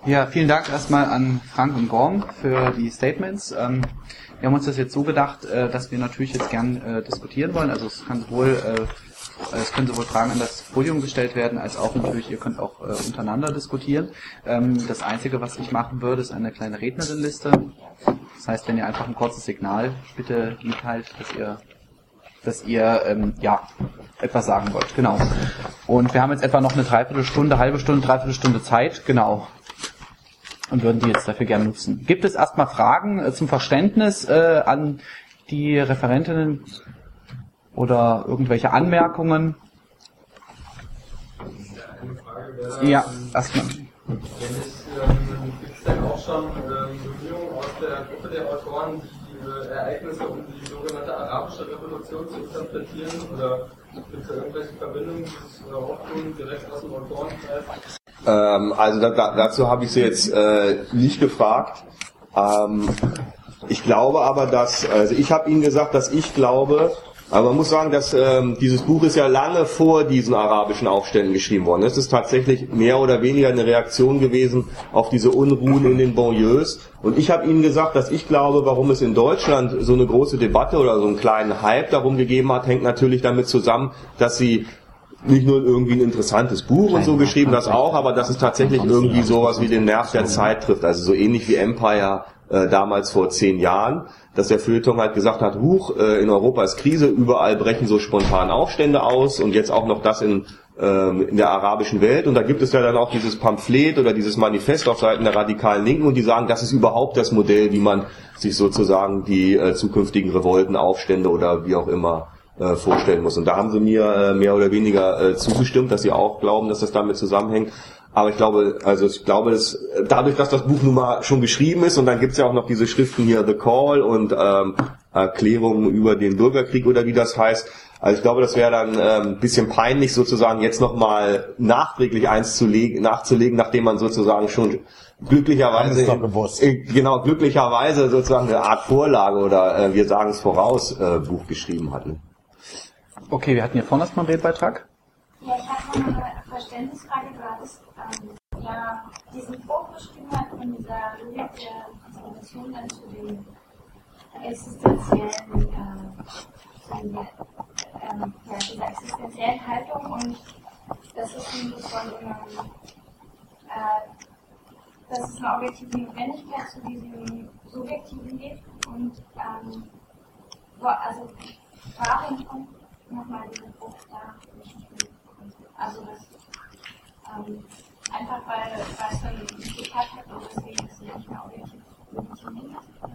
Ja, vielen Dank erstmal an Frank und Gorm für die Statements. Wir haben uns das jetzt so gedacht, dass wir natürlich jetzt gern diskutieren wollen. Also es können sowohl Fragen an das Podium gestellt werden, als auch natürlich, ihr könnt auch untereinander diskutieren. Das Einzige, was ich machen würde, ist eine kleine Rednerinnenliste. Das heißt, wenn ihr einfach ein kurzes Signal bitte mitteilt, dass ihr etwas sagen wollt. Genau. Und wir haben jetzt etwa noch eine halbe Stunde Zeit. Genau. Und würden die jetzt dafür gerne nutzen. Gibt es erstmal Fragen zum Verständnis an die Referentinnen oder irgendwelche Anmerkungen? Eine Frage wäre, ja, erstmal. Gibt es denn auch schon Bemühungen aus der Gruppe der Autoren, die Ereignisse um die sogenannte arabische Revolution zu interpretieren? Oder gibt es da irgendwelche Verbindungen, die sich auftun, direkt aus dem Autorenkreis? Also dazu habe ich Sie jetzt nicht gefragt. Ich glaube aber, also ich habe Ihnen gesagt, dass ich glaube, aber man muss sagen, dass dieses Buch ist ja lange vor diesen arabischen Aufständen geschrieben worden. Es ist tatsächlich mehr oder weniger eine Reaktion gewesen auf diese Unruhen in den Banlieues. Und ich habe Ihnen gesagt, dass ich glaube, warum es in Deutschland so eine große Debatte oder so einen kleinen Hype darum gegeben hat, hängt natürlich damit zusammen, dass sie nicht nur irgendwie ein interessantes Buch und so geschrieben, das auch, aber dass es tatsächlich irgendwie sowas wie den Nerv der Zeit trifft. Also so ähnlich wie Empire damals vor 10 Jahren, dass der Feuilleton halt gesagt hat, in Europa ist Krise, überall brechen so spontan Aufstände aus und jetzt auch noch das in der arabischen Welt. Und da gibt es ja dann auch dieses Pamphlet oder dieses Manifest auf Seiten der radikalen Linken und die sagen, das ist überhaupt das Modell, wie man sich sozusagen die zukünftigen Revolten, Aufstände oder wie auch immer vorstellen muss. Und da haben sie mir mehr oder weniger zugestimmt, dass sie auch glauben, dass das damit zusammenhängt. Aber ich glaube, dass dadurch, dass das Buch nun mal schon geschrieben ist und dann gibt's ja auch noch diese Schriften hier, The Call und Erklärungen über den Bürgerkrieg oder wie das heißt. Also ich glaube, das wäre dann ein bisschen peinlich sozusagen jetzt nochmal nachträglich nachzulegen, nachdem man sozusagen schon glücklicherweise sozusagen eine Art Vorlage oder wir sagen es voraus Buch geschrieben hatten. Okay, wir hatten hier vorne erstmal einen Redbeitrag. Ja, ich habe noch eine Verständnisfrage. Du hattest diesen Buch beschrieben von dieser Logik der Transformation dann zu den existenziellen, dieser existenziellen Haltung und das ist dass es eine objektive Notwendigkeit zu diesem subjektiven geht und warum kommt nochmal dieser Buch da nicht mehr? Also das einfach weil es dann nicht geklappt hat und deswegen ist es nicht mehr objektiv legitimiert.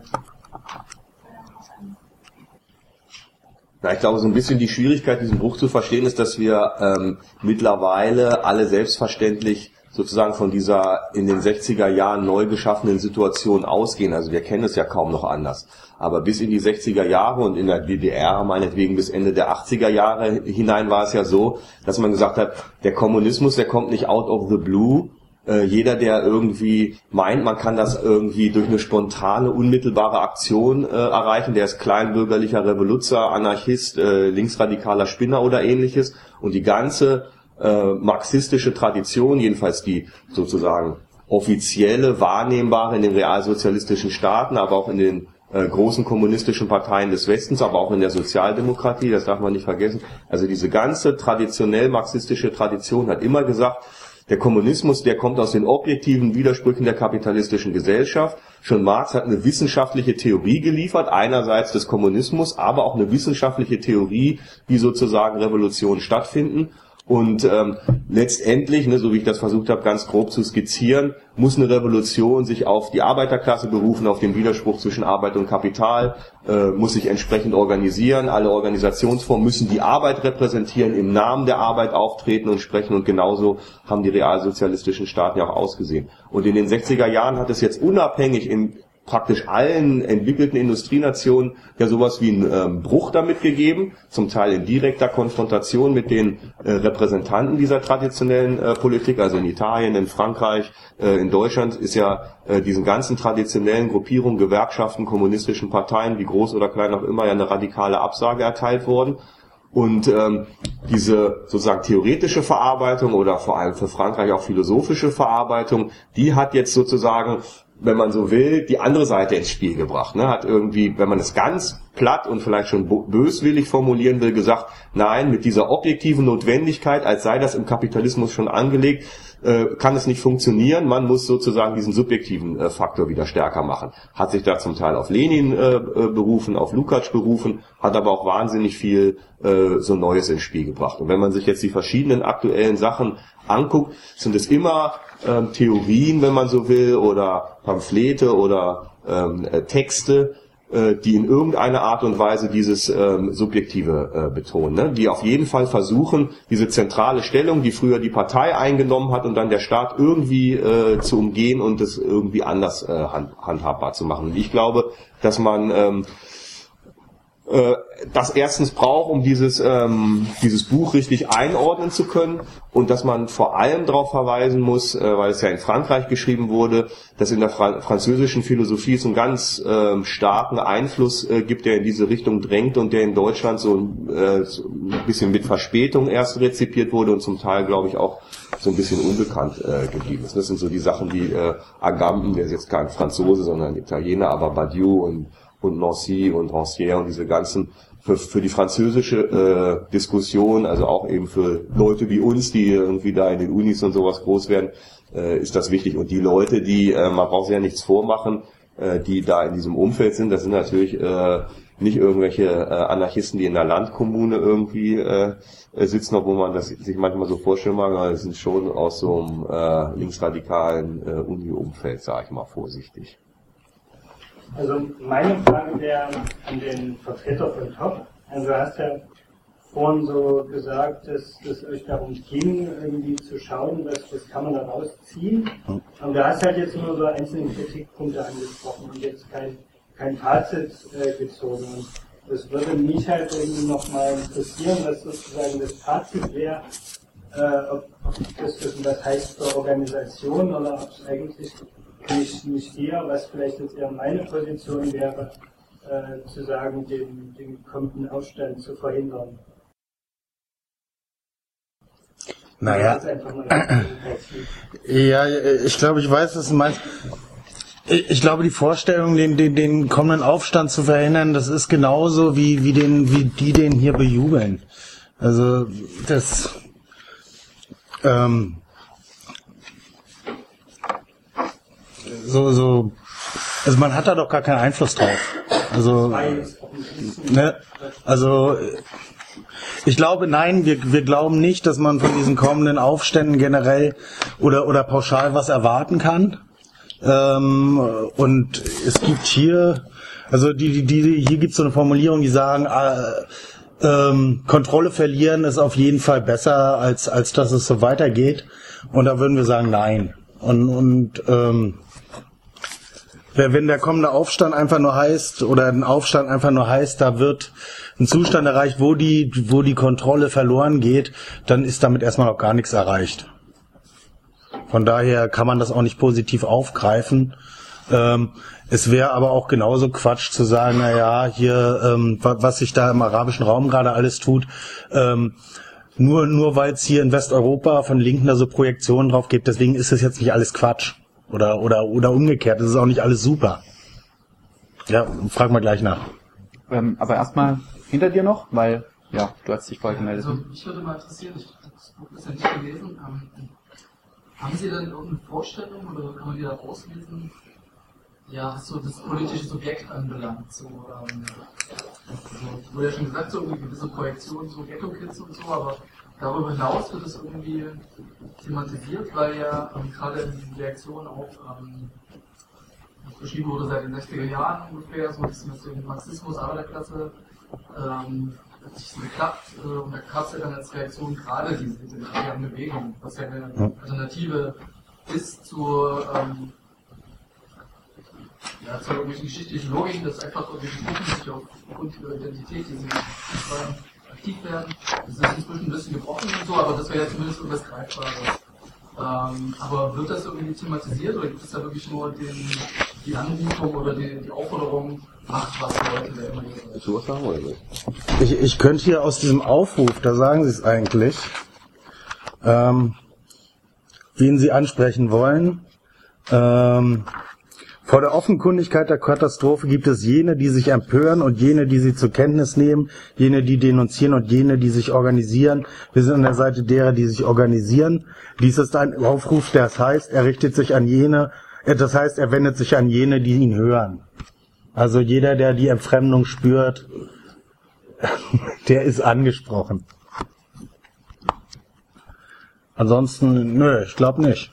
Na, ich glaube, so ein bisschen die Schwierigkeit, diesen Buch zu verstehen, ist, dass wir mittlerweile alle selbstverständlich sozusagen von dieser in den 60er Jahren neu geschaffenen Situation ausgehen. Also wir kennen es ja kaum noch anders. Aber bis in die 60er Jahre und in der DDR, meinetwegen bis Ende der 80er Jahre hinein, war es ja so, dass man gesagt hat, der Kommunismus, der kommt nicht out of the blue. Jeder, der irgendwie meint, man kann das irgendwie durch eine spontane, unmittelbare Aktion erreichen, der ist kleinbürgerlicher Revoluzer, Anarchist, linksradikaler Spinner oder ähnliches. Und die ganze marxistische Tradition, jedenfalls die sozusagen offizielle, wahrnehmbare in den realsozialistischen Staaten, aber auch in den großen kommunistischen Parteien des Westens, aber auch in der Sozialdemokratie, das darf man nicht vergessen. Also diese ganze traditionell marxistische Tradition hat immer gesagt, der Kommunismus, der kommt aus den objektiven Widersprüchen der kapitalistischen Gesellschaft. Schon Marx hat eine wissenschaftliche Theorie geliefert, einerseits des Kommunismus, aber auch eine wissenschaftliche Theorie, wie sozusagen Revolutionen stattfinden. Und letztendlich, so wie ich das versucht habe, ganz grob zu skizzieren, muss eine Revolution sich auf die Arbeiterklasse berufen, auf den Widerspruch zwischen Arbeit und Kapital, muss sich entsprechend organisieren. Alle Organisationsformen müssen die Arbeit repräsentieren, im Namen der Arbeit auftreten und sprechen. Und genauso haben die realsozialistischen Staaten ja auch ausgesehen. Und in den 60er Jahren hat es jetzt unabhängig in praktisch allen entwickelten Industrienationen ja sowas wie einen Bruch damit gegeben, zum Teil in direkter Konfrontation mit den Repräsentanten dieser traditionellen Politik, also in Italien, in Frankreich, in Deutschland ist ja diesen ganzen traditionellen Gruppierungen, Gewerkschaften, kommunistischen Parteien, wie groß oder klein auch immer, ja eine radikale Absage erteilt worden. Und diese sozusagen theoretische Verarbeitung oder vor allem für Frankreich auch philosophische Verarbeitung, die hat jetzt sozusagen, wenn man so will, die andere Seite ins Spiel gebracht. Ne? Hat irgendwie, wenn man es ganz platt und vielleicht schon böswillig formulieren will, gesagt, nein, mit dieser objektiven Notwendigkeit, als sei das im Kapitalismus schon angelegt, kann es nicht funktionieren. Man muss sozusagen diesen subjektiven Faktor wieder stärker machen. Hat sich da zum Teil auf Lenin berufen, auf Lukács berufen, hat aber auch wahnsinnig viel so Neues ins Spiel gebracht. Und wenn man sich jetzt die verschiedenen aktuellen Sachen anguckt, sind es immer Theorien, wenn man so will, oder Pamphlete oder Texte, die in irgendeiner Art und Weise dieses Subjektive betonen, ne? Die auf jeden Fall versuchen, diese zentrale Stellung, die früher die Partei eingenommen hat und dann der Staat irgendwie zu umgehen und es irgendwie anders handhabbar zu machen. Und ich glaube, dass man das erstens braucht, um dieses Buch richtig einordnen zu können, und dass man vor allem darauf verweisen muss, weil es ja in Frankreich geschrieben wurde, dass in der französischen Philosophie es einen ganz starken Einfluss gibt, der in diese Richtung drängt und der in Deutschland so ein bisschen mit Verspätung erst rezipiert wurde und zum Teil, glaube ich, auch so ein bisschen unbekannt geblieben ist. Das sind so die Sachen wie Agamben, der ist jetzt kein Franzose, sondern ein Italiener, aber Badiou und Nancy und Rancière und diese ganzen, für die französische Diskussion, also auch eben für Leute wie uns, die irgendwie da in den Unis und sowas groß werden, ist das wichtig. Und die Leute, die, man braucht sich ja nichts vormachen, die da in diesem Umfeld sind, das sind natürlich nicht irgendwelche Anarchisten, die in der Landkommune irgendwie sitzen, obwohl man das sich manchmal so vorstellen mag, aber das sind schon aus so einem linksradikalen Uni-Umfeld, sage ich mal vorsichtig. Also meine Frage wäre an den Vertreter von TOP. Also du hast ja vorhin so gesagt, dass es euch darum ging, irgendwie zu schauen, was kann man da rausziehen. Aber du hast halt jetzt nur so einzelne Kritikpunkte angesprochen und jetzt kein Fazit gezogen. Und das würde mich halt irgendwie nochmal interessieren, was sozusagen das Fazit wäre, ob das heißt für Organisation oder ob es eigentlich nicht eher, was vielleicht jetzt eher meine Position wäre, zu sagen, den kommenden Aufstand zu verhindern. Naja. Ja, ich glaube, ich weiß, was du meinst. Ich glaube, die Vorstellung, den kommenden Aufstand zu verhindern, das ist genauso wie die den hier bejubeln. Also das also man hat da doch gar keinen Einfluss drauf. Also ich glaube, nein, wir glauben nicht, dass man von diesen kommenden Aufständen generell oder pauschal was erwarten kann. Und es gibt hier, also hier gibt es so eine Formulierung, die sagen, Kontrolle verlieren ist auf jeden Fall besser, als dass es so weitergeht. Und da würden wir sagen, nein. Und wenn der kommende Aufstand einfach nur heißt, oder ein Aufstand einfach nur heißt, da wird ein Zustand erreicht, wo die Kontrolle verloren geht, dann ist damit erstmal noch gar nichts erreicht. Von daher kann man das auch nicht positiv aufgreifen. Es wäre aber auch genauso Quatsch zu sagen, naja, hier, was sich da im arabischen Raum gerade alles tut, nur weil es hier in Westeuropa von Linken da so Projektionen drauf gibt, deswegen ist es jetzt nicht alles Quatsch. Oder umgekehrt, das ist auch nicht alles super. Ja, frag mal gleich nach. Aber erstmal hinter dir noch, weil, ja, du hast dich vorher gemeldet. Also, mich würde mal interessieren, ich habe das Buch bisher nicht gelesen, haben Sie denn irgendeine Vorstellung, oder kann man die da rauslesen, ja, was so das politische Subjekt anbelangt, so, wurde ja schon gesagt, so irgendwie gewisse Projektionen, so Ghetto-Kids und so, aber darüber hinaus wird es irgendwie thematisiert, weil ja gerade in Reaktion auf beschrieben wurde seit den 60er Jahren ungefähr, so ein bisschen mit dem Marxismus, Arbeiterklasse, hat sich so geklappt, und da gab es ja dann als Reaktion gerade diese libertären Bewegung, was ja eine Alternative ist zur irgendwelchen geschichtlichen Logiken, dass einfach irgendwelche Gruppen sich aufgrund ihrer Identität, die sie aktiv werden. Das ist inzwischen ein bisschen gebrochen und so, aber das wäre ja zumindest irgendwas Greifbares. Aber wird das irgendwie thematisiert oder gibt es da wirklich nur die Anbietung oder die Aufforderung, macht was Leute, der immer hier Willst du was sagen oder nicht? Ich könnte hier aus diesem Aufruf, da sagen Sie es eigentlich, wen Sie ansprechen wollen. Vor der Offenkundigkeit der Katastrophe gibt es jene, die sich empören und jene, die sie zur Kenntnis nehmen, jene, die denunzieren und jene, die sich organisieren. Wir sind an der Seite derer, die sich organisieren. Dies ist ein Aufruf, das heißt, er richtet sich an jene, das heißt, er wendet sich an jene, die ihn hören. Also jeder, der die Entfremdung spürt, der ist angesprochen. Ansonsten, nö, ich glaube nicht.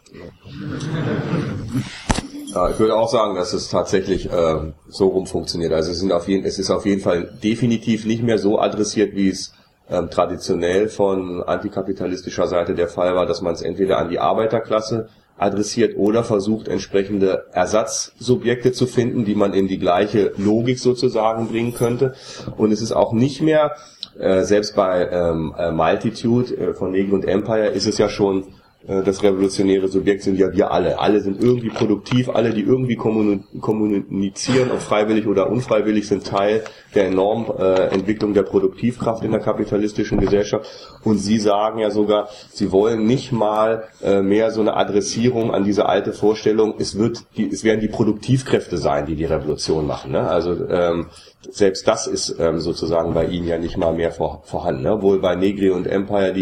Ja, ich würde auch sagen, dass es tatsächlich so rum funktioniert. Also es ist auf jeden Fall definitiv nicht mehr so adressiert, wie es traditionell von antikapitalistischer Seite der Fall war, dass man es entweder an die Arbeiterklasse adressiert oder versucht, entsprechende Ersatzsubjekte zu finden, die man in die gleiche Logik sozusagen bringen könnte. Und es ist auch nicht mehr, selbst bei Multitude von Negri und Empire ist es ja schon, das revolutionäre Subjekt sind ja wir alle. Alle sind irgendwie produktiv, alle, die irgendwie kommunizieren, ob freiwillig oder unfreiwillig, sind Teil der enormen Entwicklung der Produktivkraft in der kapitalistischen Gesellschaft. Und Sie sagen ja sogar, Sie wollen nicht mal mehr so eine Adressierung an diese alte Vorstellung, es werden die Produktivkräfte sein, die die Revolution machen. Ne? Also selbst das ist sozusagen bei Ihnen ja nicht mal mehr vorhanden. Ne? Obwohl bei Negri und Empire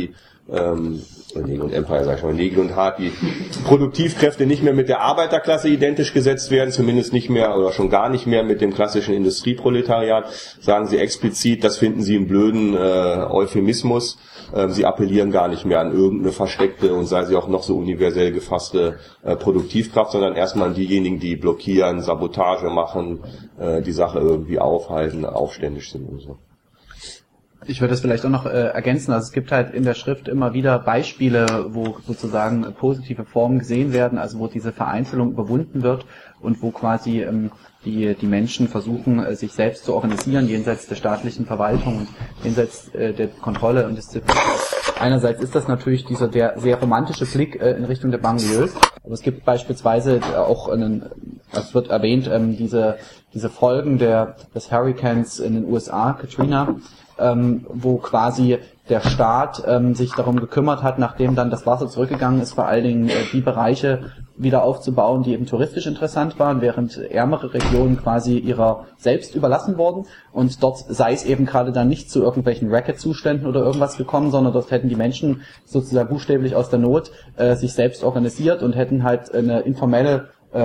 Negri und Empire, sag ich mal, Negri und Hart, die Produktivkräfte nicht mehr mit der Arbeiterklasse identisch gesetzt werden, zumindest nicht mehr oder schon gar nicht mehr mit dem klassischen Industrieproletariat, sagen Sie explizit, das finden Sie einen blöden Euphemismus. Sie appellieren gar nicht mehr an irgendeine versteckte und sei sie auch noch so universell gefasste Produktivkraft, sondern erstmal an diejenigen, die blockieren, Sabotage machen, die Sache irgendwie aufhalten, aufständisch sind und so. Ich würde es vielleicht auch noch ergänzen, also es gibt halt in der Schrift immer wieder Beispiele, wo sozusagen positive Formen gesehen werden, also wo diese Vereinzelung überwunden wird und wo quasi die Menschen versuchen, sich selbst zu organisieren, jenseits der staatlichen Verwaltung und jenseits der Kontrolle und Disziplin. Einerseits ist das natürlich dieser sehr romantische Blick in Richtung der Banlieues, aber es gibt beispielsweise auch es wird erwähnt, diese Folgen des Hurricanes in den USA, Katrina, wo quasi der Staat sich darum gekümmert hat, nachdem dann das Wasser zurückgegangen ist, vor allen Dingen die Bereiche wieder aufzubauen, die eben touristisch interessant waren, während ärmere Regionen quasi ihrer selbst überlassen wurden. Und dort sei es eben gerade dann nicht zu irgendwelchen Racket-Zuständen oder irgendwas gekommen, sondern dort hätten die Menschen sozusagen buchstäblich aus der Not sich selbst organisiert und hätten halt eine informelle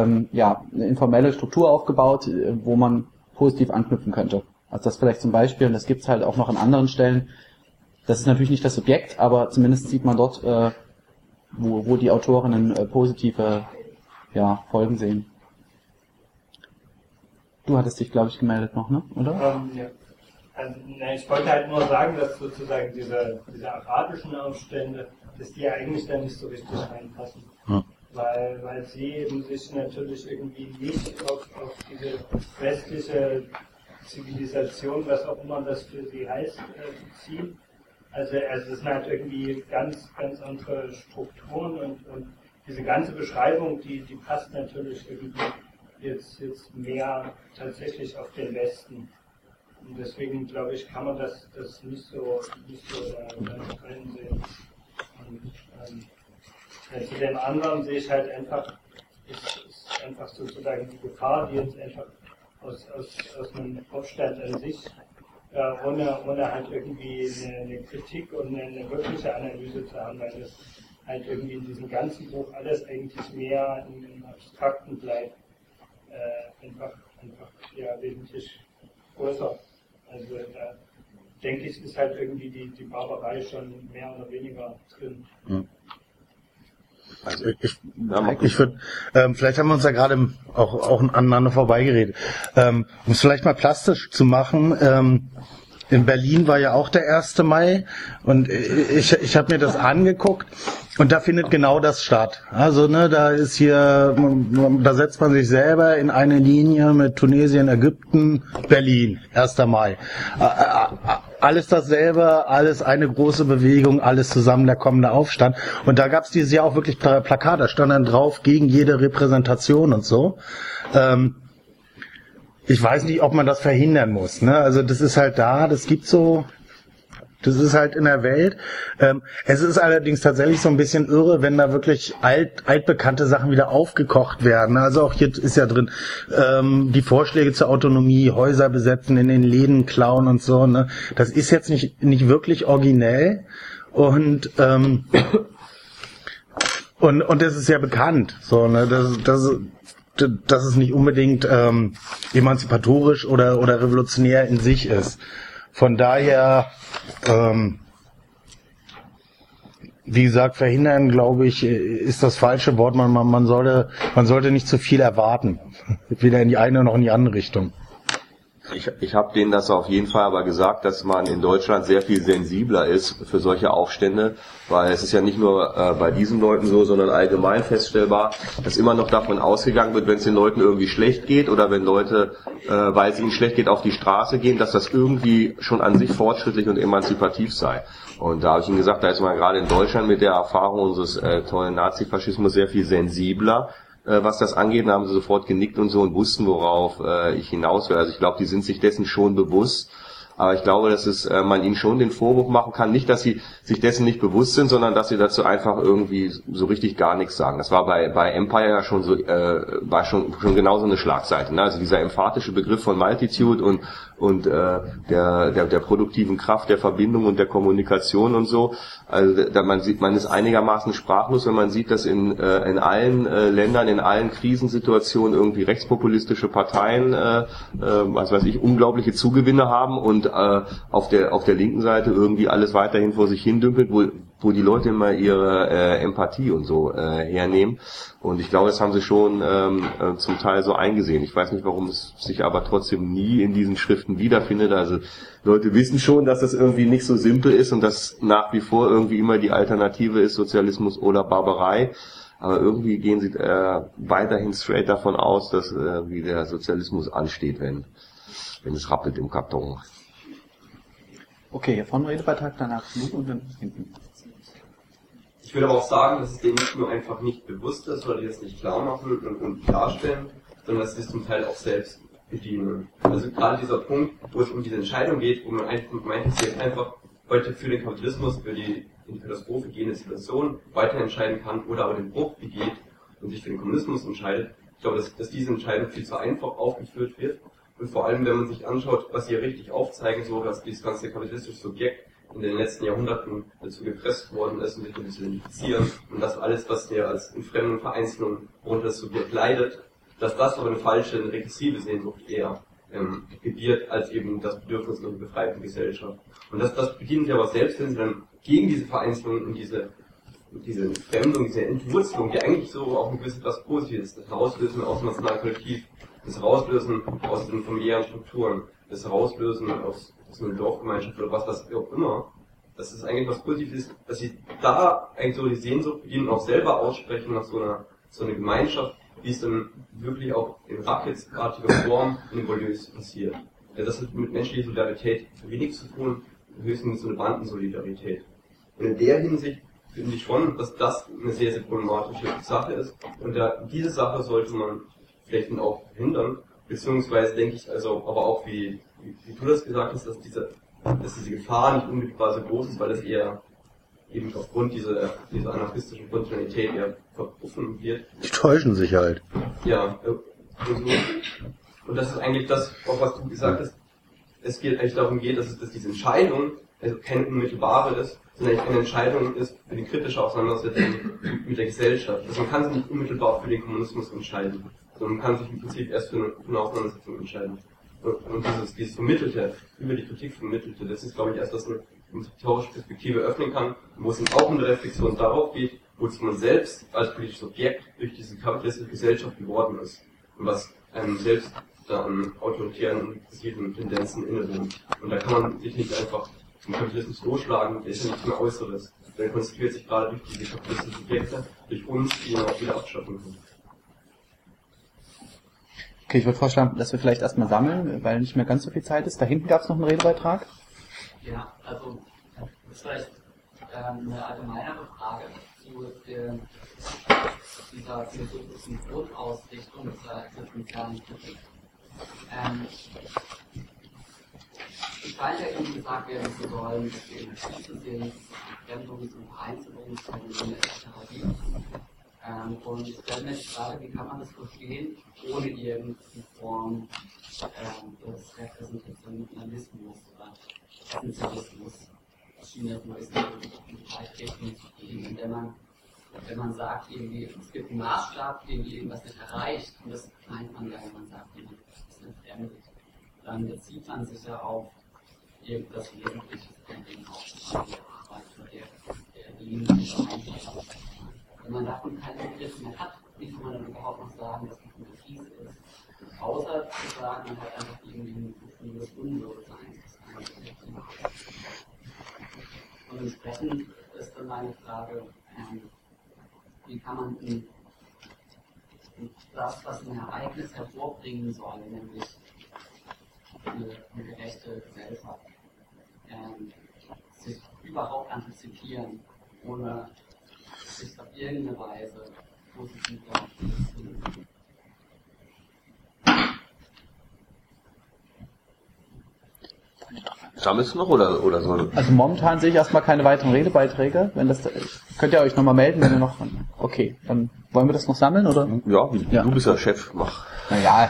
Struktur aufgebaut, wo man positiv anknüpfen könnte. Also das vielleicht zum Beispiel, und das gibt's halt auch noch an anderen Stellen. Das ist natürlich nicht das Subjekt, aber zumindest sieht man dort, wo die Autorinnen positive Folgen sehen. Du hattest dich, glaube ich, gemeldet noch, ne? Oder? Ja. Also, ich wollte halt nur sagen, dass sozusagen diese arabischen Aufstände, dass die ja eigentlich da nicht so richtig reinpassen. Ja. Weil sie eben sich natürlich irgendwie nicht auf diese westliche Zivilisation, was auch immer das für sie heißt, beziehen. Also es sind halt irgendwie ganz, ganz andere Strukturen und diese ganze Beschreibung, die passt natürlich irgendwie jetzt mehr tatsächlich auf den Westen. Und deswegen glaube ich, kann man das nicht so ganz einsehen. Und zu dem anderen sehe ich halt einfach, ist einfach sozusagen die Gefahr, die jetzt einfach aus einem Aufstand an sich, ohne halt irgendwie eine Kritik und eine wirkliche Analyse zu haben, weil das halt irgendwie in diesem ganzen Buch alles eigentlich mehr im Abstrakten bleibt, einfach wesentlich größer. Also da denke ich, ist halt irgendwie die Barbarei schon mehr oder weniger drin. Mhm. Also ich würde, vielleicht haben wir uns ja gerade auch aneinander vorbeigeredet. Um es vielleicht mal plastisch zu machen, in Berlin war ja auch der 1. Mai und ich habe mir das angeguckt und da findet genau das statt. Also da ist hier, da setzt man sich selber in eine Linie mit Tunesien, Ägypten, Berlin, 1. Mai. alles dasselbe, alles eine große Bewegung, alles zusammen der kommende Aufstand. Und da gab es dieses Jahr auch wirklich Plakate, da stand dann drauf, gegen jede Repräsentation und so. Ich weiß nicht, ob man das verhindern muss, ne? Also das ist halt da, das ist halt in der Welt. Es ist allerdings tatsächlich so ein bisschen irre, wenn da wirklich altbekannte Sachen wieder aufgekocht werden. Also auch hier ist ja drin, die Vorschläge zur Autonomie, Häuser besetzen, in den Läden klauen und so, ne? Das ist jetzt nicht wirklich originell und das ist ja bekannt, so, ne? Dass es nicht unbedingt emanzipatorisch oder revolutionär in sich ist. Von daher, wie gesagt, verhindern, glaube ich, ist das falsche Wort. Man sollte nicht zu viel erwarten. Weder in die eine noch in die andere Richtung. Ich habe denen das auf jeden Fall aber gesagt, dass man in Deutschland sehr viel sensibler ist für solche Aufstände, weil es ist ja nicht nur bei diesen Leuten so, sondern allgemein feststellbar, dass immer noch davon ausgegangen wird, wenn es den Leuten irgendwie schlecht geht oder wenn Leute, weil es ihnen schlecht geht, auf die Straße gehen, dass das irgendwie schon an sich fortschrittlich und emanzipativ sei. Und da habe ich ihnen gesagt, da ist man gerade in Deutschland mit der Erfahrung unseres tollen Nazifaschismus sehr viel sensibler, was das angeht. Da haben sie sofort genickt und so und wussten, worauf ich hinaus will. Also ich glaube, die sind sich dessen schon bewusst. Aber ich glaube, dass man ihnen schon den Vorwurf machen kann, nicht, dass sie sich dessen nicht bewusst sind, sondern dass sie dazu einfach irgendwie so richtig gar nichts sagen. Das war bei Empire ja schon so, war schon genauso eine Schlagseite, ne? Also dieser emphatische Begriff von Multitude und der produktiven Kraft der Verbindung und der Kommunikation und so. Also man ist einigermaßen sprachlos, wenn man sieht, dass in allen Ländern, in allen Krisensituationen irgendwie rechtspopulistische Parteien, was weiß ich, unglaubliche Zugewinne haben und auf der linken Seite irgendwie alles weiterhin vor sich hin dümpelt, wo die Leute immer ihre Empathie und so hernehmen. Und ich glaube, das haben sie schon zum Teil so eingesehen. Ich weiß nicht, warum es sich aber trotzdem nie in diesen Schriften wiederfindet. Also Leute wissen schon, dass das irgendwie nicht so simpel ist und dass nach wie vor irgendwie immer die Alternative ist, Sozialismus oder Barbarei. Aber irgendwie gehen sie weiterhin straight davon aus, dass wie der Sozialismus ansteht, wenn es rappelt im Karton. Okay, hier vorne Redebeitrag, danach Luke und dann hinten. Ich würde aber auch sagen, dass es denen nicht nur einfach nicht bewusst ist oder die das nicht klar machen und klarstellen, sondern dass sie es zum Teil auch selbst bedienen. Also gerade dieser Punkt, wo es um diese Entscheidung geht, wo man meint, dass sie jetzt einfach heute für den Kapitalismus, für die in die Katastrophe gehende Situation weiter entscheiden kann oder aber den Bruch begeht und sich für den Kommunismus entscheidet. Ich glaube, dass diese Entscheidung viel zu einfach aufgeführt wird. Und vor allem, wenn man sich anschaut, was sie richtig aufzeigen, so dass dieses ganze kapitalistische Subjekt in den letzten Jahrhunderten dazu gepresst worden ist, um sich damit zu identifizieren und dass alles, was der als Entfremdung, Vereinzelung unter das Subjekt leidet, dass das aber eine falsche, eine regressive Sehnsucht eher gebiert, als eben das Bedürfnis nach einer befreiten Gesellschaft. Und das bedienen sie aber selbst, wenn sie dann gegen diese Vereinzelung und diese Entfremdung, diese Entwurzelung, die eigentlich so auch ein gewisses was Positives, das Herauslösen aus dem nationalen Kollektiv, das Herauslösen aus den familiären Strukturen, das Herauslösen aus einer Dorfgemeinschaft oder was auch immer, das ist eigentlich was Positives, dass sie da eigentlich so die Sehnsucht bedienen und auch selber aussprechen nach so einer Gemeinschaft, wie es dann wirklich auch in raketartiger Form in den Banlieues passiert. Ja, das hat mit menschlicher Solidarität wenig zu tun, höchstens so eine Bandensolidarität. Und in der Hinsicht finde ich schon, dass das eine sehr, sehr problematische Sache ist. Und diese Sache sollte man vielleicht dann auch verhindern, beziehungsweise denke ich, also aber auch wie du das gesagt hast, dass diese Gefahr nicht unmittelbar so groß ist, weil es eher eben aufgrund dieser anarchistischen Kontinuität eher verpuffen wird. Die täuschen sich halt. Ja, und das ist eigentlich das, auch was du gesagt hast, es geht eigentlich darum geht, dass diese Entscheidung also keine unmittelbare ist, sondern eine Entscheidung ist für die kritische Auseinandersetzung mit der Gesellschaft. Also man kann sich nicht unmittelbar für den Kommunismus entscheiden, sondern man kann sich im Prinzip erst für eine Auseinandersetzung entscheiden. Und dieses Vermittelte, über die Kritik Vermittelte, das ist, glaube ich, erst, was eine historische Perspektive öffnen kann, wo es dann auch um eine Reflexion darauf geht, wozu man selbst als politisches Subjekt durch diese kapitalistische Gesellschaft geworden ist und was einem selbst da an autoritären und repressiven Tendenzen innewohnt. Und da kann man sich nicht einfach zum Kapitalismus losschlagen, der ist ja nichts mehr Äußeres. Der konstituiert sich gerade durch diese kapitalistischen Subjekte, durch uns, die ihn auch wieder abschaffen können. Okay, ich würde vorschlagen, dass wir vielleicht erstmal sammeln, weil nicht mehr ganz so viel Zeit ist. Da hinten gab es noch einen Redebeitrag. Ja, also das ist vielleicht eine allgemeinere Frage zu dieser philosophischen Grundausrichtung dieser existenzialen Kritik. Es scheint ja eben gesagt werden zu sollen, dass wir in Schließen sind, Fremdungs- und Vereinzelungsphänomene etc. gibt. Und ich stelle mir die Frage, wie kann man das verstehen, ohne irgendeine Form des Repräsentationalismus oder Essentialismus, verschiedene Bereichrichtungen zu gehen. Wenn man sagt, irgendwie, es gibt einen Maßstab, den irgendwas nicht erreicht, und das meint man ja, wenn man sagt, jemand ist entfremdet, dann bezieht man sich ja auf irgendwas Wesentliches von dem Arbeit oder der Linie der Gemeinschaft. Wenn man davon keine Begriffe mehr hat, wie kann man dann überhaupt noch sagen, dass das eine Krise ist? Außer zu sagen, man hat einfach irgendwie ein Gefühl des Unwohlseins. Und entsprechend ist dann meine Frage, wie kann man das, was ein Ereignis hervorbringen soll, nämlich eine gerechte Gesellschaft, sich überhaupt antizipieren, ohne sich auf irgendeine Weise positiv darauf zu beziehen. Sammelst du noch oder so? Also momentan sehe ich erstmal keine weiteren Redebeiträge. Wenn das, könnt ihr euch nochmal melden, wenn ihr noch. Okay, dann wollen wir das noch sammeln, oder? Ja, du bist ja Chef, mach. Naja.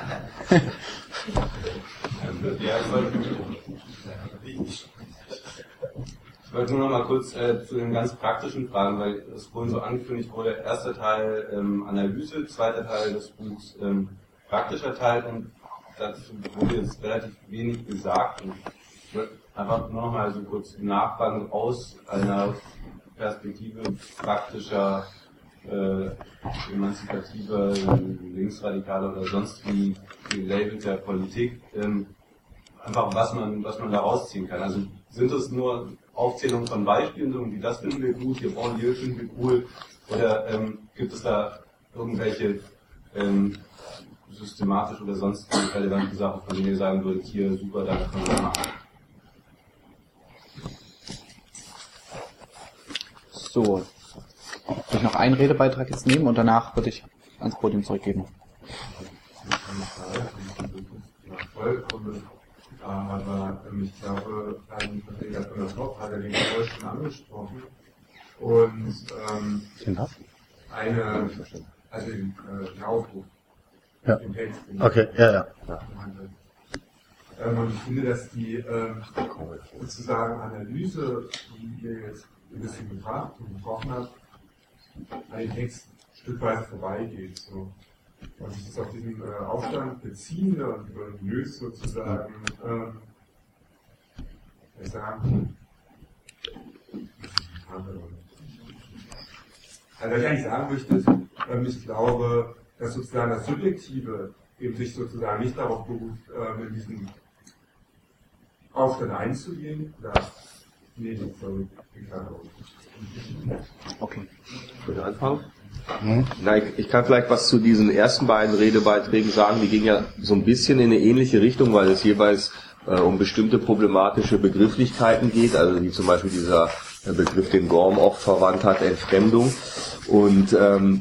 Ich wollte nur noch mal kurz zu den ganz praktischen Fragen, weil es vorhin so angekündigt wurde, erster Teil Analyse, zweiter Teil des Buchs praktischer Teil, und dazu wurde jetzt relativ wenig gesagt. Und ich wollte einfach nur noch mal so kurz nachfragen aus einer Perspektive praktischer, emanzipativer, linksradikaler oder sonst wie gelabelter Politik, einfach was man da rausziehen kann. Also sind es nur Aufzählungen von Beispielen, so wie das finden wir gut, hier Banlieue finden wir cool, oder gibt es da irgendwelche systematisch oder sonst relevante Sachen, von denen ihr sagen würdet, hier super, da kann man machen? So, würde ich noch einen Redebeitrag jetzt nehmen und danach würde ich ans Podium zurückgeben. Aber ich glaube, ein Vertreter von der Top hat den Erfolg schon angesprochen. Und den Aufruf, den Text. Okay, ja. Und ich finde, dass die sozusagen Analyse, die ihr jetzt ein bisschen gebracht und getroffen habt, an den Text stückweise vorbeigeht. So. Und sich das auf diesen Aufstand beziehende und löst sozusagen, also was ich eigentlich sagen möchte, ist, ich glaube, dass sozusagen das Subjektive eben sich sozusagen nicht darauf beruft, in diesen Aufstand einzugehen. Okay. Würde anfangen? Na, ich kann vielleicht was zu diesen ersten beiden Redebeiträgen sagen. Die gingen ja so ein bisschen in eine ähnliche Richtung, weil es jeweils um bestimmte problematische Begrifflichkeiten geht, also wie zum Beispiel dieser Begriff, den Gorm oft verwandt hat, Entfremdung. Und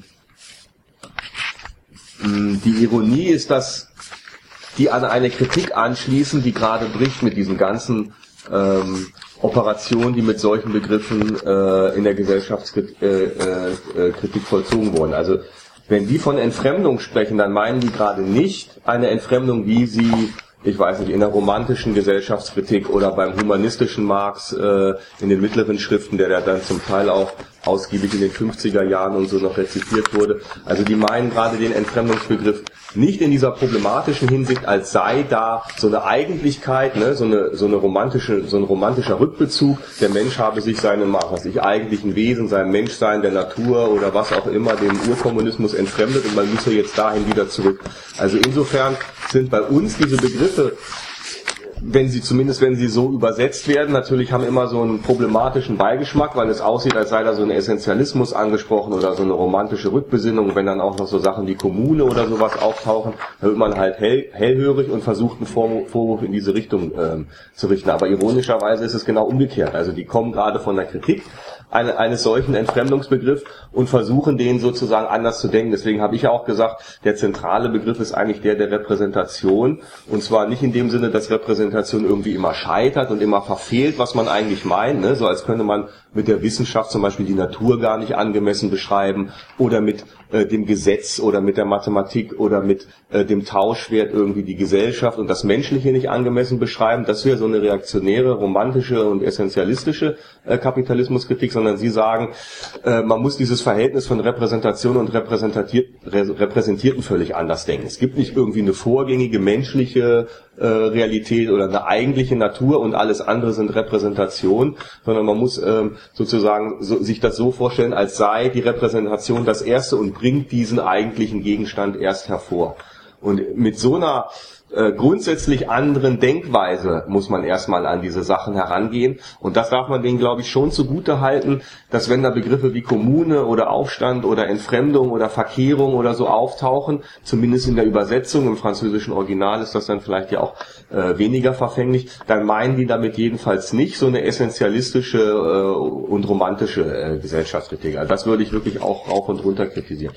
die Ironie ist, dass die an eine Kritik anschließen, die gerade bricht mit diesen ganzen Operationen, die mit solchen Begriffen in der Gesellschaftskritik vollzogen wurden. Also wenn die von Entfremdung sprechen, dann meinen die gerade nicht eine Entfremdung, wie sie, ich weiß nicht, in der romantischen Gesellschaftskritik oder beim humanistischen Marx in den mittleren Schriften, der dann zum Teil auch ausgiebig in den 50er Jahren und so noch rezipiert wurde. Also die meinen gerade den Entfremdungsbegriff nicht in dieser problematischen Hinsicht, als sei da so eine Eigentlichkeit, ne, so ein romantischer Rückbezug. Der Mensch habe sich seinem, eigentlichen Wesen, seinem Menschsein, der Natur oder was auch immer, dem Urkommunismus entfremdet und man müsse jetzt dahin wieder zurück. Also insofern sind bei uns diese Begriffe wenn sie so übersetzt werden, natürlich haben immer so einen problematischen Beigeschmack, weil es aussieht, als sei da so ein Essentialismus angesprochen oder so eine romantische Rückbesinnung. Wenn dann auch noch so Sachen wie Kommune oder sowas auftauchen, dann wird man halt hellhörig und versucht, einen Vorwurf in diese Richtung zu richten. Aber ironischerweise ist es genau umgekehrt. Also die kommen gerade von der Kritik eines solchen Entfremdungsbegriffs und versuchen, den sozusagen anders zu denken. Deswegen habe ich ja auch gesagt, der zentrale Begriff ist eigentlich der Repräsentation. Und zwar nicht in dem Sinne, dass Repräsentation irgendwie immer scheitert und immer verfehlt, was man eigentlich meint, ne? So als könnte man mit der Wissenschaft zum Beispiel die Natur gar nicht angemessen beschreiben oder mit dem Gesetz oder mit der Mathematik oder mit dem Tauschwert irgendwie die Gesellschaft und das Menschliche nicht angemessen beschreiben. Das wäre so eine reaktionäre, romantische und essentialistische Kapitalismuskritik, sondern sie sagen, man muss dieses Verhältnis von Repräsentation und Repräsentierten völlig anders denken. Es gibt nicht irgendwie eine vorgängige menschliche Realität oder eine eigentliche Natur und alles andere sind Repräsentation, sondern man muss sozusagen sich das so vorstellen, als sei die Repräsentation das Erste und bringt diesen eigentlichen Gegenstand erst hervor. Und mit so einer grundsätzlich anderen Denkweise muss man erstmal an diese Sachen herangehen. Und das darf man denen, glaube ich, schon zugute halten, dass wenn da Begriffe wie Kommune oder Aufstand oder Entfremdung oder Verkehrung oder so auftauchen, zumindest in der Übersetzung, im französischen Original ist das dann vielleicht ja auch weniger verfänglich, dann meinen die damit jedenfalls nicht so eine essentialistische und romantische Gesellschaftskritik. Also das würde ich wirklich auch rauf und runter kritisieren.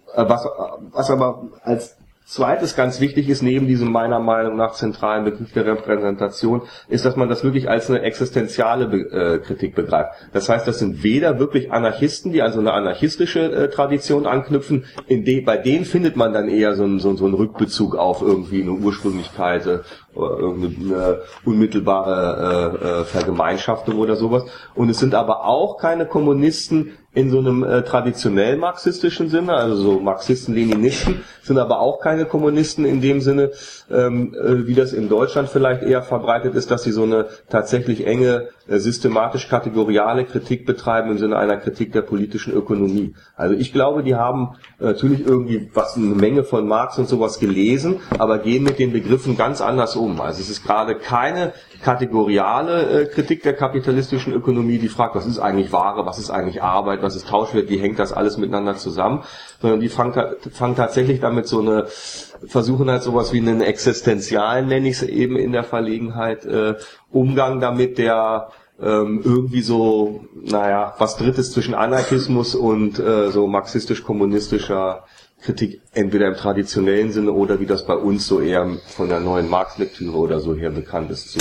Was aber als Zweites ganz wichtig ist, neben diesem meiner Meinung nach zentralen Begriff der Repräsentation, ist, dass man das wirklich als eine existenziale Kritik begreift. Das heißt, das sind weder wirklich Anarchisten, die an so eine anarchistische Tradition anknüpfen, bei denen findet man dann eher so einen Rückbezug auf irgendwie eine Ursprünglichkeit oder irgendeine unmittelbare Vergemeinschaftung oder sowas. Und es sind aber auch keine Kommunisten in so einem traditionell marxistischen Sinne, also so Marxisten-Leninisten, sind aber auch keine Kommunisten in dem Sinne, wie das in Deutschland vielleicht eher verbreitet ist, dass sie so eine tatsächlich enge, systematisch-kategoriale Kritik betreiben im Sinne einer Kritik der politischen Ökonomie. Also ich glaube, die haben natürlich irgendwie eine Menge von Marx und sowas gelesen, aber gehen mit den Begriffen ganz anders um. Also es ist gerade keine kategoriale Kritik der kapitalistischen Ökonomie, die fragt, was ist eigentlich Ware, was ist eigentlich Arbeit, was ist Tauschwert, wie hängt das alles miteinander zusammen, sondern die fangen tatsächlich damit versuchen halt sowas wie einen existenzialen, nenne ich es eben in der Verlegenheit, Umgang damit, der irgendwie so, was Drittes zwischen Anarchismus und so marxistisch-kommunistischer Kritik entweder im traditionellen Sinne oder wie das bei uns so eher von der neuen Marx-Lektüre oder so her bekannt ist,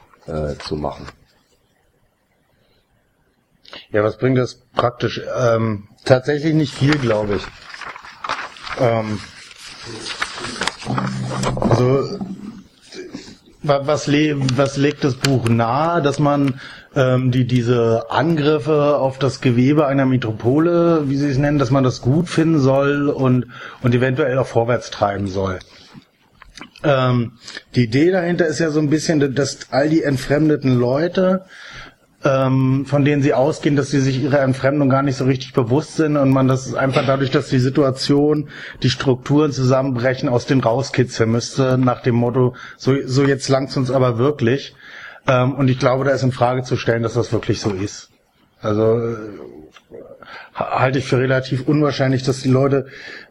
zu machen. Ja, was bringt das praktisch? Tatsächlich nicht viel, glaube ich. Also was legt das Buch nahe, dass man diese Angriffe auf das Gewebe einer Metropole, wie Sie es nennen, dass man das gut finden soll und eventuell auch vorwärts treiben soll. Die Idee dahinter ist ja so ein bisschen, dass all die entfremdeten Leute, von denen sie ausgehen, dass sie sich ihrer Entfremdung gar nicht so richtig bewusst sind und man das einfach dadurch, dass die Situation, die Strukturen zusammenbrechen, aus denen rauskitzeln müsste, nach dem Motto, so jetzt langt's uns aber wirklich. Und ich glaube, da ist in Frage zu stellen, dass das wirklich so ist. Also halte ich für relativ unwahrscheinlich, dass die Leute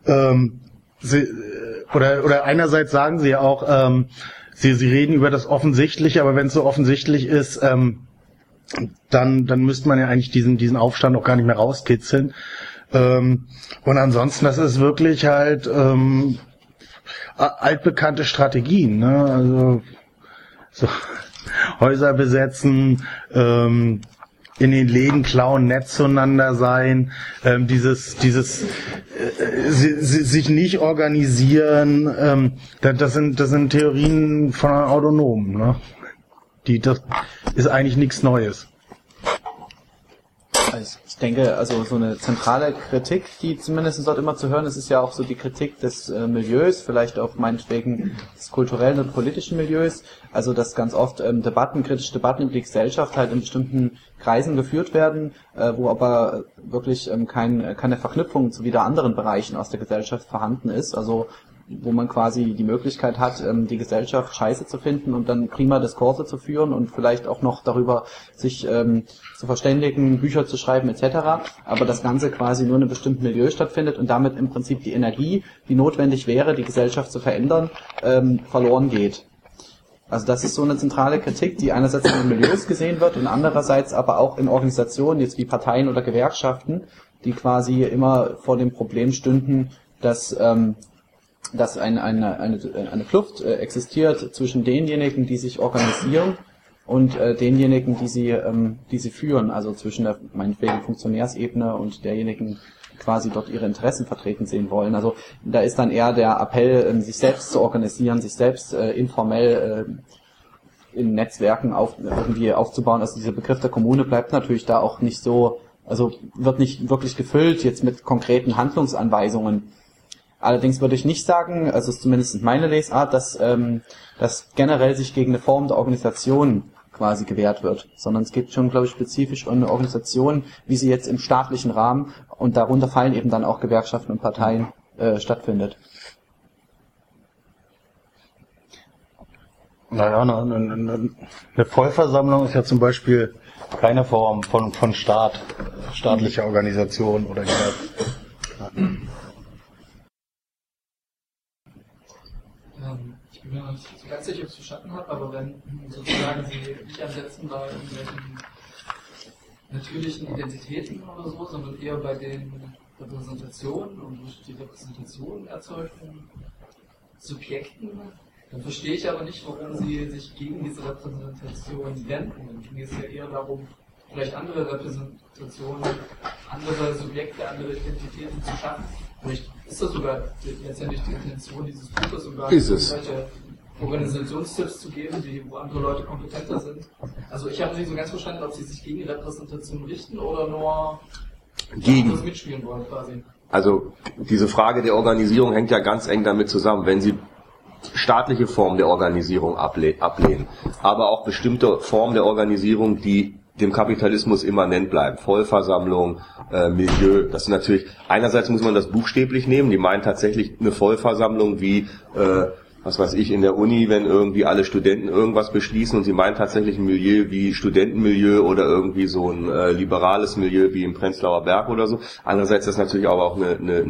oder einerseits sagen sie ja auch, sie reden über das Offensichtliche, aber wenn es so offensichtlich ist, dann müsste man ja eigentlich diesen Aufstand auch gar nicht mehr rauskitzeln. Und ansonsten, das ist wirklich halt altbekannte Strategien, ne? Also so Häuser besetzen, in den Läden klauen, nett zueinander sein, sich nicht organisieren, das sind Theorien von Autonomen, ne? Das ist eigentlich nichts Neues. Also ich denke, also so eine zentrale Kritik, die zumindest dort immer zu hören ist, ist ja auch so die Kritik des Milieus, vielleicht auch meinetwegen des kulturellen und politischen Milieus. Also dass ganz oft kritische Debatten über die Gesellschaft halt in bestimmten Kreisen geführt werden, wo aber wirklich keine Verknüpfung zu wieder anderen Bereichen aus der Gesellschaft vorhanden ist. Also wo man quasi die Möglichkeit hat, die Gesellschaft scheiße zu finden und dann prima Diskurse zu führen und vielleicht auch noch darüber sich zu verständigen, Bücher zu schreiben etc., aber das Ganze quasi nur in einem bestimmten Milieu stattfindet und damit im Prinzip die Energie, die notwendig wäre, die Gesellschaft zu verändern, verloren geht. Also das ist so eine zentrale Kritik, die einerseits in den Milieus gesehen wird und andererseits aber auch in Organisationen, jetzt wie Parteien oder Gewerkschaften, die quasi immer vor dem Problem stünden, dass eine Kluft existiert zwischen denjenigen, die sich organisieren und denjenigen, die sie führen, also zwischen der meinetwegen Funktionärsebene und derjenigen, die quasi dort ihre Interessen vertreten sehen wollen. Also da ist dann eher der Appell, sich selbst zu organisieren, sich selbst informell in Netzwerken irgendwie aufzubauen. Also dieser Begriff der Kommune bleibt natürlich da auch nicht so, also wird nicht wirklich gefüllt jetzt mit konkreten Handlungsanweisungen. Allerdings würde ich nicht sagen, also ist zumindest meine Lesart, dass generell sich gegen eine Form der Organisation quasi gewährt wird, sondern es geht schon, glaube ich, spezifisch um eine Organisation, wie sie jetzt im staatlichen Rahmen und darunter fallen eben dann auch Gewerkschaften und Parteien stattfindet. Naja, eine Vollversammlung ist ja zum Beispiel keine Form von staatlicher Organisation oder Ich bin mir noch nicht so ganz sicher, ob ich es verstanden habe, aber wenn sozusagen Sie nicht ansetzen bei irgendwelchen natürlichen Identitäten oder so, sondern eher bei den Repräsentationen und durch die Repräsentation erzeugten Subjekten, dann verstehe ich aber nicht, warum Sie sich gegen diese Repräsentation wenden. Mir ist ja eher darum, vielleicht andere Repräsentationen, andere Subjekte, andere Identitäten zu schaffen. Vielleicht ist das sogar letztendlich die Intention dieses Buches, sogar solche Organisationstipps zu geben, wo andere Leute kompetenter sind. Also ich habe nicht so ganz verstanden, ob Sie sich gegen die Repräsentation richten oder nur gegen mitspielen wollen quasi. Also diese Frage der Organisierung hängt ja ganz eng damit zusammen. Wenn Sie staatliche Formen der Organisierung ablehnen, aber auch bestimmte Formen der Organisierung, die dem Kapitalismus immanent bleiben. Vollversammlung, Milieu, das ist natürlich, einerseits muss man das buchstäblich nehmen, die meinen tatsächlich eine Vollversammlung wie, was weiß ich, in der Uni, wenn irgendwie alle Studenten irgendwas beschließen und sie meinen tatsächlich ein Milieu wie Studentenmilieu oder irgendwie so ein liberales Milieu wie im Prenzlauer Berg oder so. Andererseits ist das natürlich aber auch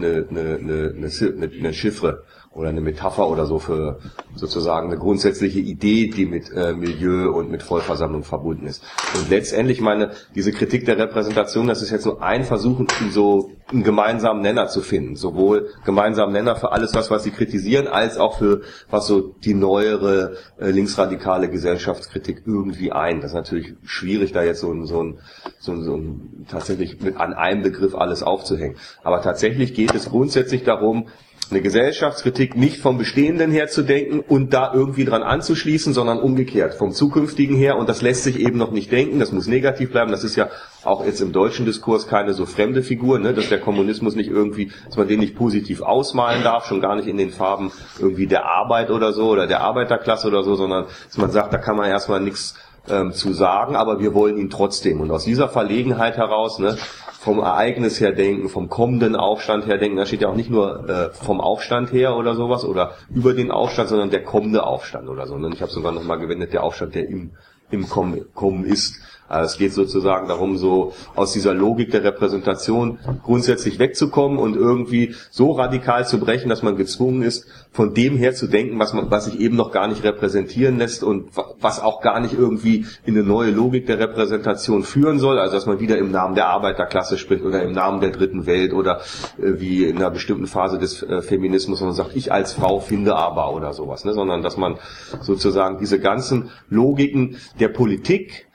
eine Chiffre oder eine Metapher oder so für sozusagen eine grundsätzliche Idee, die mit Milieu und mit Vollversammlung verbunden ist. Und letztendlich diese Kritik der Repräsentation, das ist jetzt nur ein Versuch, so einen gemeinsamen Nenner zu finden. Sowohl gemeinsamen Nenner für alles, was sie kritisieren, als auch für was so die neuere linksradikale Gesellschaftskritik irgendwie ein. Das ist natürlich schwierig, da jetzt so ein tatsächlich an einem Begriff alles aufzuhängen. Aber tatsächlich geht es grundsätzlich darum, eine Gesellschaftskritik nicht vom Bestehenden her zu denken und da irgendwie dran anzuschließen, sondern umgekehrt, vom Zukünftigen her. Und das lässt sich eben noch nicht denken, das muss negativ bleiben. Das ist ja auch jetzt im deutschen Diskurs keine so fremde Figur, ne, dass der Kommunismus nicht irgendwie, dass man den nicht positiv ausmalen darf, schon gar nicht in den Farben irgendwie der Arbeit oder so oder der Arbeiterklasse oder so, sondern dass man sagt, da kann man erstmal nichts zu sagen, aber wir wollen ihn trotzdem. Und aus dieser Verlegenheit heraus, ne, vom Ereignis her denken, vom kommenden Aufstand her denken, da steht ja auch nicht nur vom Aufstand her oder sowas oder über den Aufstand, sondern der kommende Aufstand oder so. Und ich habe sogar nochmal gewendet, der Aufstand, der im Kommen ist. Also es geht sozusagen darum, so aus dieser Logik der Repräsentation grundsätzlich wegzukommen und irgendwie so radikal zu brechen, dass man gezwungen ist, von dem her zu denken, was sich eben noch gar nicht repräsentieren lässt und was auch gar nicht irgendwie in eine neue Logik der Repräsentation führen soll. Also dass man wieder im Namen der Arbeiterklasse spricht oder im Namen der dritten Welt oder wie in einer bestimmten Phase des Feminismus, wo man sagt, ich als Frau finde aber oder sowas, ne? Sondern dass man sozusagen diese ganzen Logiken der Politik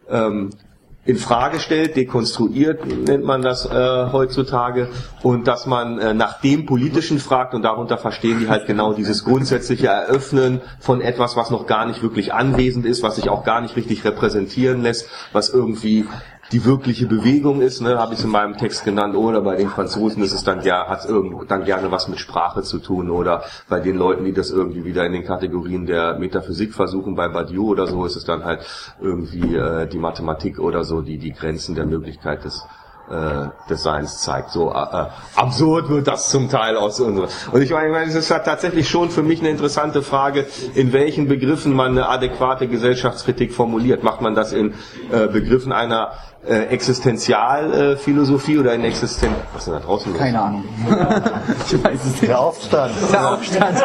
in Frage stellt, dekonstruiert, nennt man das heutzutage, und dass man nach dem Politischen fragt, und darunter verstehen die halt genau dieses grundsätzliche Eröffnen von etwas, was noch gar nicht wirklich anwesend ist, was sich auch gar nicht richtig repräsentieren lässt, was irgendwie die wirkliche Bewegung ist, ne, habe ich es in meinem Text genannt, oder bei den Franzosen ist es dann dann gerne was mit Sprache zu tun, oder bei den Leuten, die das irgendwie wieder in den Kategorien der Metaphysik versuchen, bei Badiou oder so, ist es dann halt irgendwie die Mathematik oder so, die Grenzen der Möglichkeit des des Seins zeigt. So absurd wird das zum Teil aus unserer. Und ich meine, es ist halt tatsächlich schon für mich eine interessante Frage, in welchen Begriffen man eine adäquate Gesellschaftskritik formuliert. Macht man das in Begriffen einer Existenzialphilosophie oder in was ist denn da draußen los? Keine Ahnung. Ich weiß es nicht. Der Aufstand. Der Aufstand.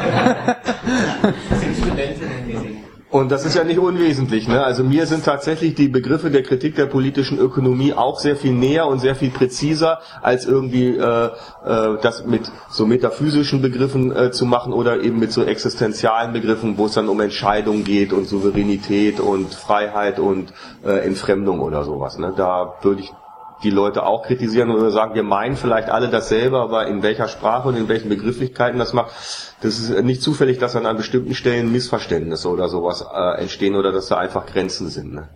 Und das ist ja nicht unwesentlich, ne? Also mir sind tatsächlich die Begriffe der Kritik der politischen Ökonomie auch sehr viel näher und sehr viel präziser, als irgendwie das mit so metaphysischen Begriffen zu machen oder eben mit so existenzialen Begriffen, wo es dann um Entscheidung geht und Souveränität und Freiheit und Entfremdung oder sowas, ne? Da würde ich die Leute auch kritisieren oder sagen, wir meinen vielleicht alle dasselbe, aber in welcher Sprache und in welchen Begrifflichkeiten das macht, das ist nicht zufällig, dass an bestimmten Stellen Missverständnisse oder sowas entstehen oder dass da einfach Grenzen sind. Ne?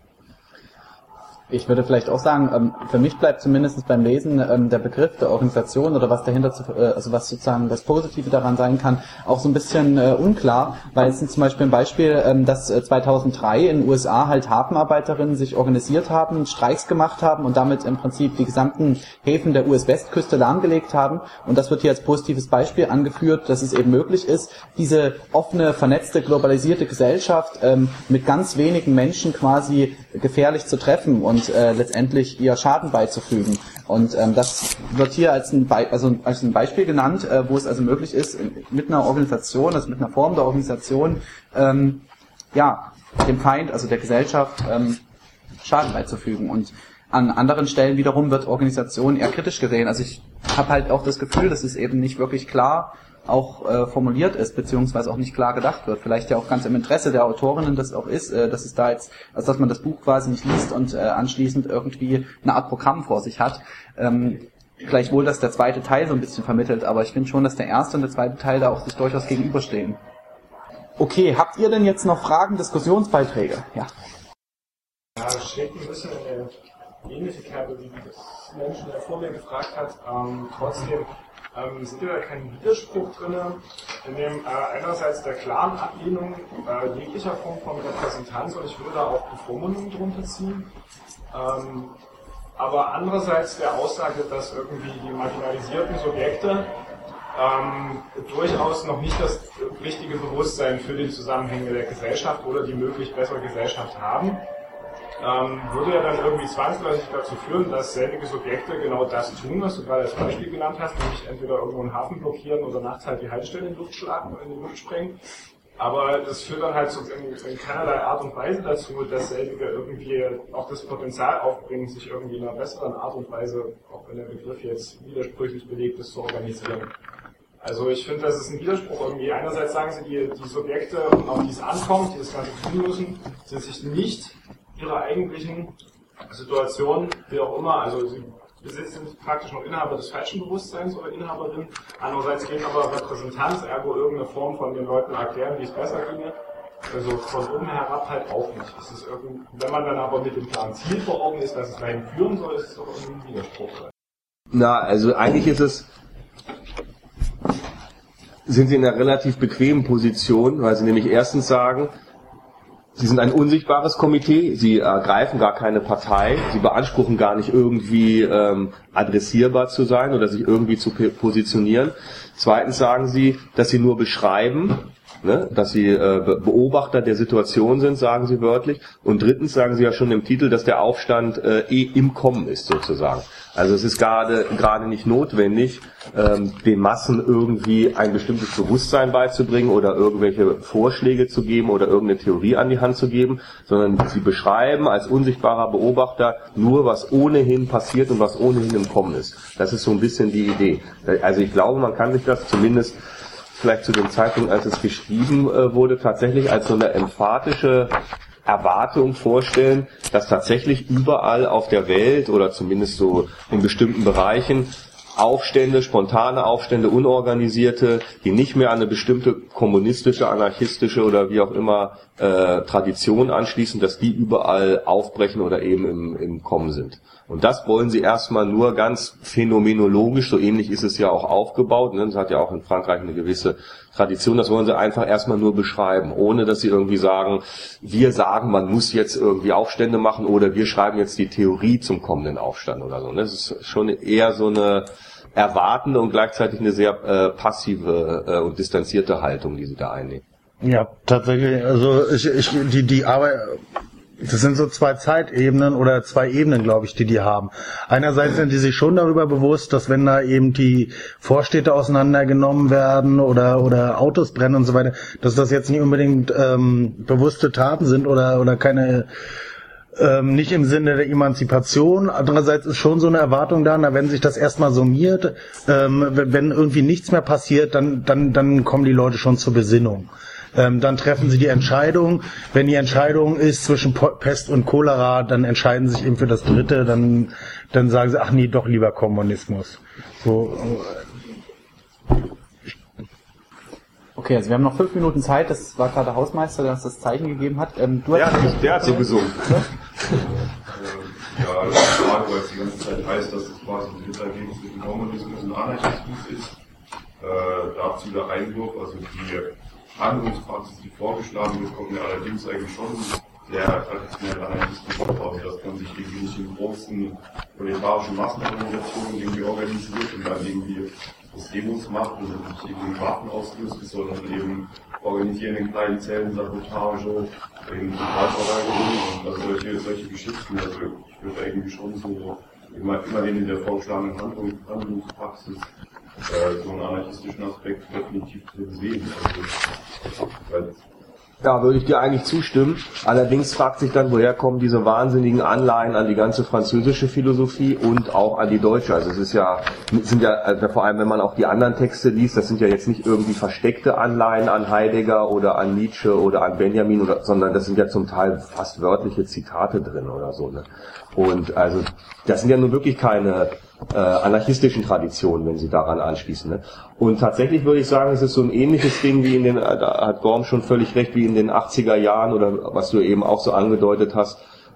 Ich würde vielleicht auch sagen, für mich bleibt zumindest beim Lesen der Begriff der Organisation oder was dahinter, also was sozusagen das Positive daran sein kann, auch so ein bisschen unklar, weil es sind zum Beispiel ein Beispiel, dass 2003 in den USA halt Hafenarbeiterinnen sich organisiert haben, Streiks gemacht haben und damit im Prinzip die gesamten Häfen der US-Westküste lahmgelegt haben. Und das wird hier als positives Beispiel angeführt, dass es eben möglich ist, diese offene, vernetzte, globalisierte Gesellschaft mit ganz wenigen Menschen quasi gefährlich zu treffen und letztendlich ihr Schaden beizufügen. Und das wird hier als ein Beispiel genannt, wo es also möglich ist, mit einer Organisation, also mit einer Form der Organisation, dem Feind, also der Gesellschaft, Schaden beizufügen. Und an anderen Stellen wiederum wird Organisation eher kritisch gesehen. Also ich habe halt auch das Gefühl, dass es eben nicht wirklich klar auch formuliert ist, beziehungsweise auch nicht klar gedacht wird. Vielleicht ja auch ganz im Interesse der Autorinnen das auch ist, dass es da jetzt, also dass man das Buch quasi nicht liest und anschließend irgendwie eine Art Programm vor sich hat. Gleichwohl, dass der zweite Teil so ein bisschen vermittelt, aber ich finde schon, dass der erste und der zweite Teil da auch sich durchaus gegenüberstehen. Okay, habt ihr denn jetzt noch Fragen, Diskussionsbeiträge? Ja. Ja, das schlägt ein bisschen in eine ähnliche Kerbe, wie das Menschen, der vor mir gefragt hat. Trotzdem sind da kein Widerspruch drin, in dem einerseits der klaren Ablehnung jeglicher Form von Repräsentanz, und ich würde da auch Bevormundung drunter ziehen, aber andererseits der Aussage, dass irgendwie die marginalisierten Subjekte durchaus noch nicht das richtige Bewusstsein für die Zusammenhänge der Gesellschaft oder die möglich bessere Gesellschaft haben, würde ja dann irgendwie zwangsläufig dazu führen, dass selbige Subjekte genau das tun, was du gerade als Beispiel genannt hast, nämlich entweder irgendwo einen Hafen blockieren oder nachts halt die Haltestelle in die Luft schlagen oder in die Luft sprengen. Aber das führt dann halt so in keinerlei Art und Weise dazu, dass selbige irgendwie auch das Potenzial aufbringen, sich irgendwie in einer besseren Art und Weise, auch wenn der Begriff jetzt widersprüchlich belegt ist, zu organisieren. Also ich finde, das ist ein Widerspruch irgendwie. Einerseits sagen sie, die Subjekte, auf die es ankommt, die das Ganze tun müssen, sind sich nicht ihrer eigentlichen Situation, wie auch immer, also sie besitzen praktisch noch Inhaber des falschen Bewusstseins oder Inhaberin. Andererseits gehen aber Repräsentanz, ergo irgendeine Form von den Leuten erklären, wie es besser ginge. Also von oben herab halt auch nicht. Es ist wenn man dann aber mit dem klaren Ziel vor Augen ist, dass es dahin führen soll, ist es doch irgendwie ein Widerspruch. Na, also eigentlich sind sie in einer relativ bequemen Position, weil sie nämlich erstens sagen, sie sind ein unsichtbares Komitee, sie ergreifen gar keine Partei, sie beanspruchen gar nicht irgendwie adressierbar zu sein oder sich irgendwie zu positionieren. Zweitens sagen sie, dass sie nur beschreiben, ne, dass sie Beobachter der Situation sind, sagen sie wörtlich. Und drittens sagen sie ja schon im Titel, dass der Aufstand im Kommen ist sozusagen. Also es ist gerade nicht notwendig, den Massen irgendwie ein bestimmtes Bewusstsein beizubringen oder irgendwelche Vorschläge zu geben oder irgendeine Theorie an die Hand zu geben, sondern sie beschreiben als unsichtbarer Beobachter nur, was ohnehin passiert und was ohnehin im Kommen ist. Das ist so ein bisschen die Idee. Also ich glaube, man kann sich das zumindest vielleicht zu dem Zeitpunkt, als es geschrieben wurde, tatsächlich als so eine emphatische Erwartung vorstellen, dass tatsächlich überall auf der Welt oder zumindest so in bestimmten Bereichen Aufstände, spontane Aufstände, unorganisierte, die nicht mehr an eine bestimmte kommunistische, anarchistische oder wie auch immer Tradition anschließen, dass die überall aufbrechen oder eben im Kommen sind. Und das wollen sie erstmal nur ganz phänomenologisch, so ähnlich ist es ja auch aufgebaut. Ne? Das hat ja auch in Frankreich eine gewisse Tradition, das wollen sie einfach erstmal nur beschreiben, ohne dass sie irgendwie sagen, wir sagen, man muss jetzt irgendwie Aufstände machen oder wir schreiben jetzt die Theorie zum kommenden Aufstand oder so. Das ist schon eher so eine erwartende und gleichzeitig eine sehr passive und distanzierte Haltung, die sie da einnehmen. Ja, tatsächlich, also die Arbeit, das sind so zwei Zeitebenen oder zwei Ebenen, glaube ich, die haben. Einerseits sind die sich schon darüber bewusst, dass wenn da eben die Vorstädte auseinandergenommen werden oder Autos brennen und so weiter, dass das jetzt nicht unbedingt bewusste Taten sind oder keine nicht im Sinne der Emanzipation. Andererseits ist schon so eine Erwartung da, wenn sich das erstmal summiert, wenn irgendwie nichts mehr passiert, dann kommen die Leute schon zur Besinnung. Dann treffen sie die Entscheidung. Wenn die Entscheidung ist zwischen Pest und Cholera, dann entscheiden sie sich eben für das Dritte. Dann sagen sie, ach nee, doch lieber Kommunismus. So. Okay, also wir haben noch 5 Minuten Zeit. Das war gerade der Hausmeister, der uns das Zeichen gegeben hat. Der hat so gesungen. Ja, das ist eine Frage, weil es die ganze Zeit heißt, dass es quasi ein Mitergebnis zwischen Kommunismus und Anarchismus ist. Dazu der Einwurf, also die Handlungspraxis, die vorgeschlagen wird, kommt mir allerdings eigentlich schon sehr traditionell anarchistisch vor, dass man sich irgendwie nicht in großen proletarischen Massenorganisationen irgendwie organisiert und dann irgendwie das Demos macht und nicht irgendwie Waffen ausrüstet, sondern eben organisieren in kleinen Zellen Sabotage, in Totalverweigerung und also solche Geschichten. Also ich würde irgendwie schon so immerhin in der vorgeschlagenen Handlungspraxis so einen anarchistischen Aspekt definitiv drin sehen. Also, da würde ich dir eigentlich zustimmen. Allerdings fragt sich dann, woher kommen diese wahnsinnigen Anleihen an die ganze französische Philosophie und auch an die deutsche. Also es ist also vor allem, wenn man auch die anderen Texte liest, das sind ja jetzt nicht irgendwie versteckte Anleihen an Heidegger oder an Nietzsche oder an Benjamin, sondern das sind ja zum Teil fast wörtliche Zitate drin oder so. Ne? Und also das sind ja nun wirklich keine anarchistischen Traditionen, wenn sie daran anschließen. Ne? Und tatsächlich würde ich sagen, es ist so ein ähnliches Ding wie da hat Gorm schon völlig recht, wie in den 80er Jahren oder was du eben auch so angedeutet hast,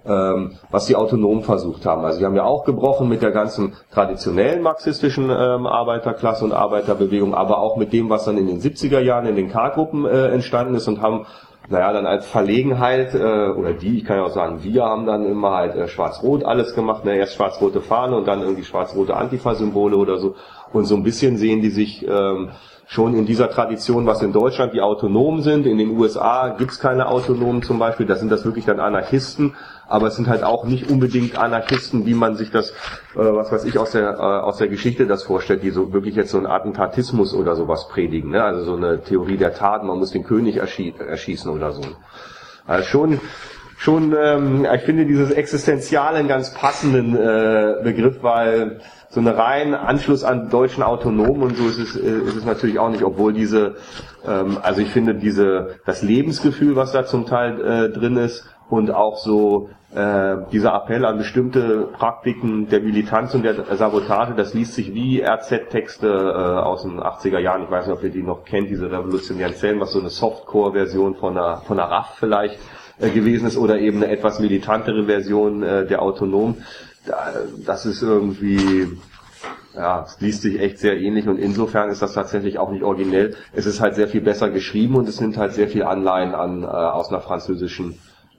was die Autonomen versucht haben. Also die haben ja auch gebrochen mit der ganzen traditionellen marxistischen Arbeiterklasse und Arbeiterbewegung, aber auch mit dem, was dann in den 70er Jahren in den K-Gruppen entstanden ist und haben dann als Verlegenheit, ich kann ja auch sagen, wir haben dann immer halt schwarz-rot alles gemacht, erst schwarz-rote Fahne und dann irgendwie schwarz-rote Antifa-Symbole oder so. Und so ein bisschen sehen die sich schon in dieser Tradition, was in Deutschland die Autonomen sind. In den USA gibt's keine Autonomen zum Beispiel, da sind das wirklich dann Anarchisten, aber es sind halt auch nicht unbedingt Anarchisten, wie man sich das, aus der Geschichte das vorstellt, die so wirklich jetzt so einen Attentatismus oder sowas predigen, ne? Also so eine Theorie der Taten, man muss den König erschießen oder so. Also schon, ich finde dieses Existenziale einen ganz passenden Begriff, weil so eine rein Anschluss an deutschen Autonomen und so ist es natürlich auch nicht, obwohl also ich finde das Lebensgefühl, was da zum Teil drin ist und auch so dieser Appell an bestimmte Praktiken der Militanz und der Sabotage, das liest sich wie RZ-Texte aus den 80er Jahren. Ich weiß nicht, ob ihr die noch kennt, diese revolutionären Zellen, was so eine Softcore-Version von einer RAF vielleicht gewesen ist oder eben eine etwas militantere Version der Autonomen. Das ist irgendwie, es liest sich echt sehr ähnlich und insofern ist das tatsächlich auch nicht originell. Es ist halt sehr viel besser geschrieben und es nimmt halt sehr viel Anleihen aus einer französischen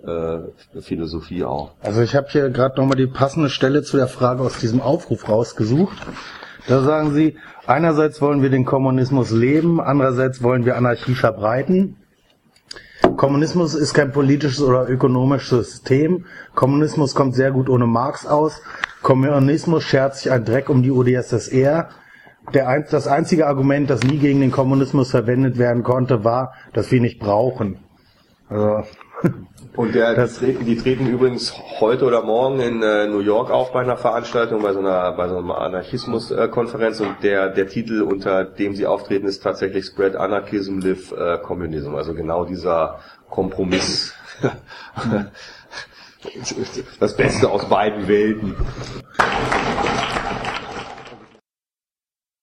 Philosophie auch. Also ich habe hier gerade nochmal die passende Stelle zu der Frage aus diesem Aufruf rausgesucht. Da sagen sie, einerseits wollen wir den Kommunismus leben, andererseits wollen wir Anarchie verbreiten. Kommunismus ist kein politisches oder ökonomisches System. Kommunismus kommt sehr gut ohne Marx aus. Kommunismus schert sich ein Dreck um die UdSSR. Das einzige Argument, das nie gegen den Kommunismus verwendet werden konnte, war, dass wir nicht brauchen. Also und die treten übrigens heute oder morgen in New York auf bei einer Veranstaltung, bei so einer Anarchismus-Konferenz und der Titel, unter dem sie auftreten, ist tatsächlich Spread Anarchism, Live Communism, also genau dieser Kompromiss. Das Beste aus beiden Welten.